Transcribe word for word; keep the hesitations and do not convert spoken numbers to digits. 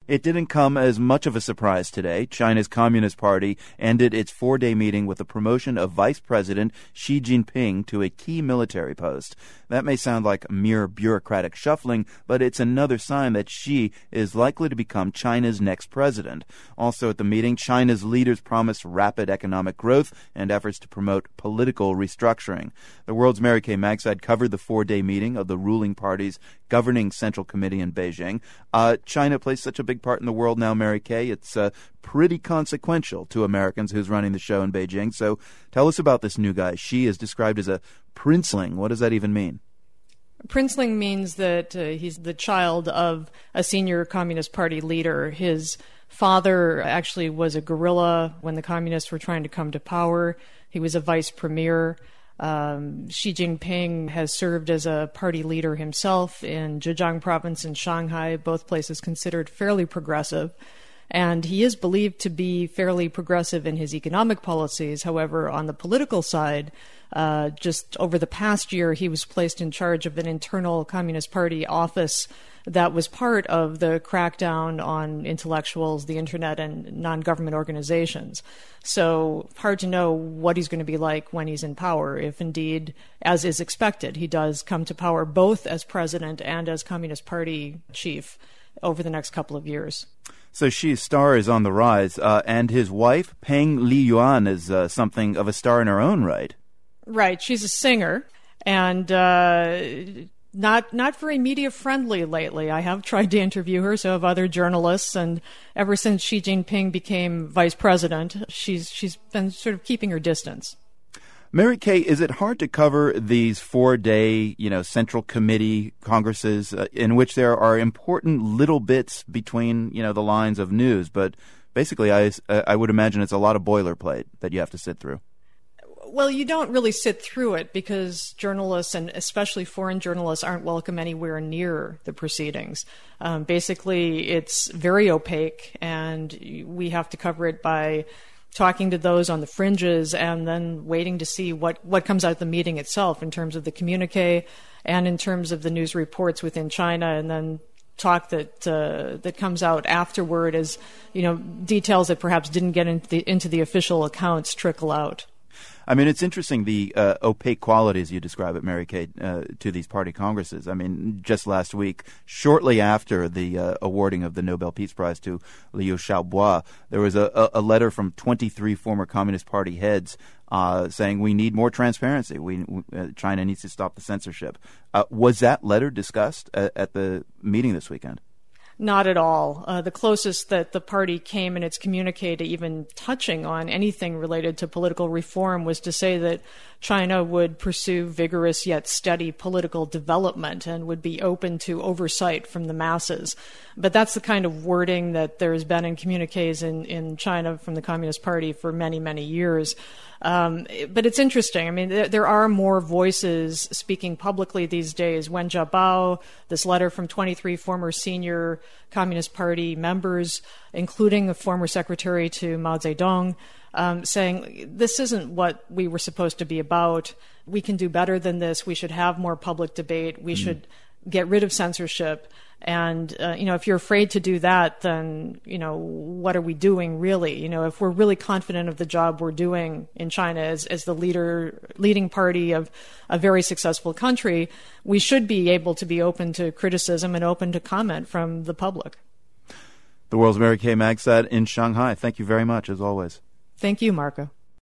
It didn't come as much of a surprise today. China's Communist Party ended its four-day meeting with the promotion of Vice President Xi Jinping to a key military post. That may sound like mere bureaucratic shuffling, but it's another sign that Xi is likely to become China's next president. Also at the meeting, China's leaders promised rapid economic growth and efforts to promote political restructuring. The World's Mary Kay Magside covered the four-day meeting of the ruling party's governing Central Committee in Beijing. Uh, China plays such a big part in the world now, Mary Kay. It's uh, pretty consequential to Americans who's running the show in Beijing. So tell us about this new guy. Xi is described as a princeling. What does that even mean? Princeling means that uh, he's the child of a senior Communist Party leader. His father actually was a guerrilla when the communists were trying to come to power. He was a vice premier. Um, Xi Jinping has served as a party leader himself in Zhejiang province in Shanghai, both places considered fairly progressive. And he is believed to be fairly progressive in his economic policies. However, on the political side, uh, just over the past year, he was placed in charge of an internal Communist Party office that was part of the crackdown on intellectuals, the internet, and non-government organizations. So hard to know what he's going to be like when he's in power, if indeed, as is expected, he does come to power both as president and as Communist Party chief over the next couple of years. So Xi's star is on the rise, uh, and his wife, Peng Liyuan, is uh, something of a star in her own right. Right. She's a singer, and uh, not not very media friendly lately. I have tried to interview her, so have other journalists, and ever since Xi Jinping became vice president, she's she's been sort of keeping her distance. Mary Kay, is it hard to cover these four-day, you know, Central Committee congresses uh, in which there are important little bits between, you know, the lines of news? But basically, I, I would imagine it's a lot of boilerplate that you have to sit through. Well, you don't really sit through it because journalists, and especially foreign journalists, aren't welcome anywhere near the proceedings. Um, basically, it's very opaque, and we have to cover it by talking to those on the fringes and then waiting to see what, what comes out of the meeting itself in terms of the communique and in terms of the news reports within China, and then talk that uh, that comes out afterward as, you know, details that perhaps didn't get into the, into the official accounts trickle out. I mean, it's interesting the uh, opaque qualities you describe it, Mary Kay, uh, to these party congresses. I mean, just last week, shortly after the uh, awarding of the Nobel Peace Prize to Liu Xiaobo, there was a, a letter from twenty-three former Communist Party heads uh, saying we need more transparency. We, uh, China needs to stop the censorship. Uh, was that letter discussed at, at the meeting this weekend? Not at all. Uh, the closest that the party came in its communique to even touching on anything related to political reform was to say that China would pursue vigorous yet steady political development and would be open to oversight from the masses. But that's the kind of wording that there has been in communiques in, in China from the Communist Party for many, many years. Um, but it's interesting. I mean, there, there are more voices speaking publicly these days. Wen Jiabao, this letter from twenty-three former senior Communist Party members, including a former secretary to Mao Zedong, um, saying this isn't what we were supposed to be about. We can do better than this. We should have more public debate. We mm. should get rid of censorship. And, uh, you know, if you're afraid to do that, then, you know, what are we doing really? You know, if we're really confident of the job we're doing in China as, as the leader, leading party of a very successful country, we should be able to be open to criticism and open to comment from the public. The World's Mary Kay Magside in Shanghai. Thank you very much, as always. Thank you, Marco.